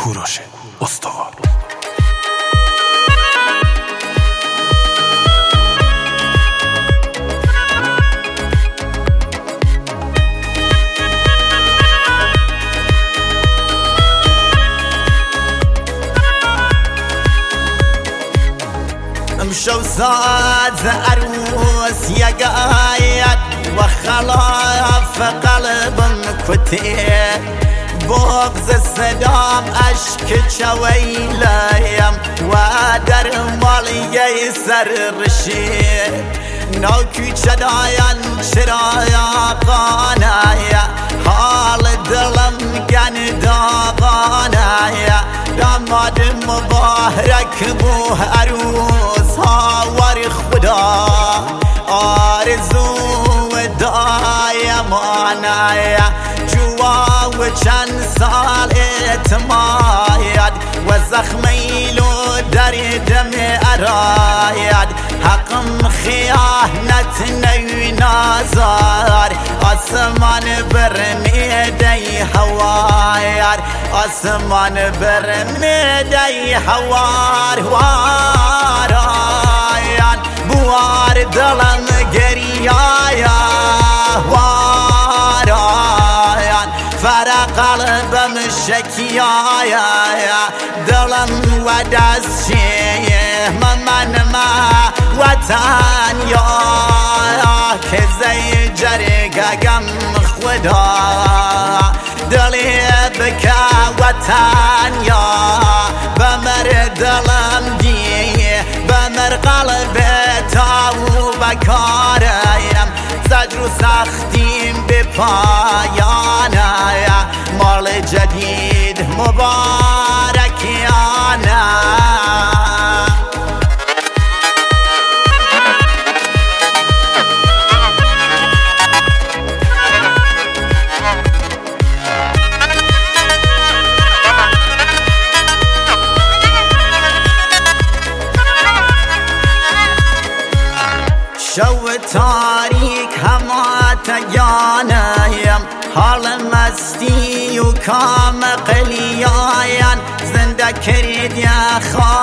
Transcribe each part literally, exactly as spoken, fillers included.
کوروش استوار. امشو ساعت عروس يقايد وخلاف قلبم كتير بغز السلام اشك شويليم ودر مالي يسر رشيد نوكي شدايان شرايا قانايا حال دلم كان داغانايا داماد مبارك بو عروس هاور خدا آرزو دایمانایا جوا و چند سال اتماید و زخمیلو در دم اراید حقم خیانت نوی نازار آسمان برمیده هوایر آسمان برمیده هوار وارایان بوار دلم گریایا وارایان فرا قلبم شکیایا دلم و دستیه من ما وطن یا که زی جرگم خدا دلی بکا وطن یا بمر دلم دیه بمر قلب تاو بکاریم زجر و سختیم به پایانه مال جدید مبارکیانه شو تاریک هما تیانیم حال مستی و کام قلیاین زنده کرید یا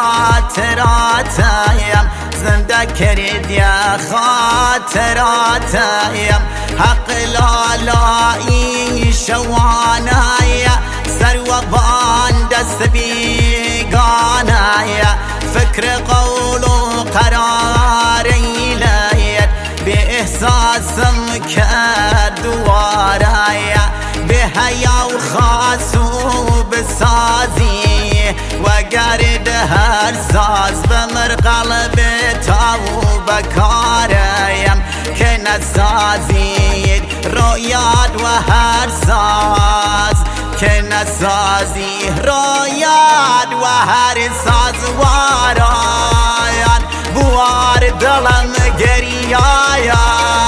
خاطراتیم زنده کرید یا خاطراتیم حق لالایی شوانایا سر و بان دست بیگانایا فکر قول و قراری به احساسم کرد ورایا به حیا و خاص و بسازی و گرد هر ساز بمر قلب تا و بکاریم که نسازید رویاد و هر ساز که نسازی رویاد و هر ساز وارایان بوار دلم گریایا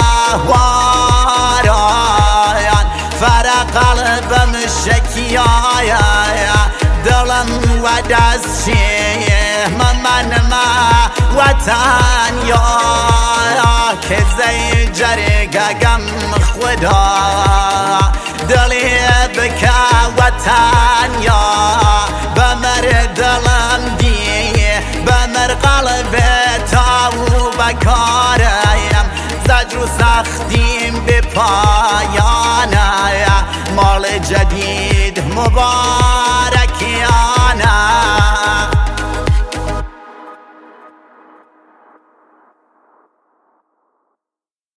وارایان فرا قلبم شکیایا دلم و دستیه من ما وطن یا که زی جرگم خدا دلی بکا وطن یا بمر دلم دیه بمر قلب تاو بکاریم زجر و سختیم به پایانه مال جدید مبارک